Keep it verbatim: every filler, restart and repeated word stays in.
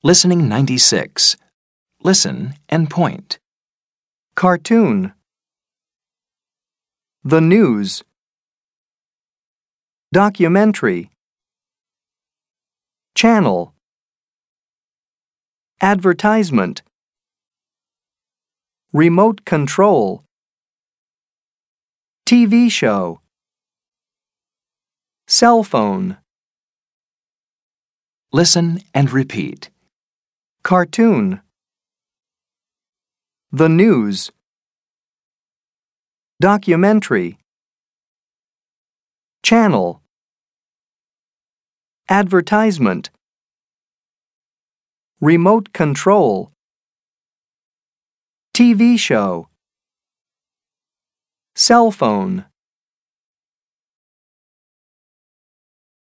Listening ninety-six. Listen and point. Cartoon. The news. Documentary. Channel. Advertisement. Remote control. T V show. Cell phone. Listen and repeat. Cartoon. The news. Documentary. Channel. Advertisement. Remote control. T V show. Cell phone.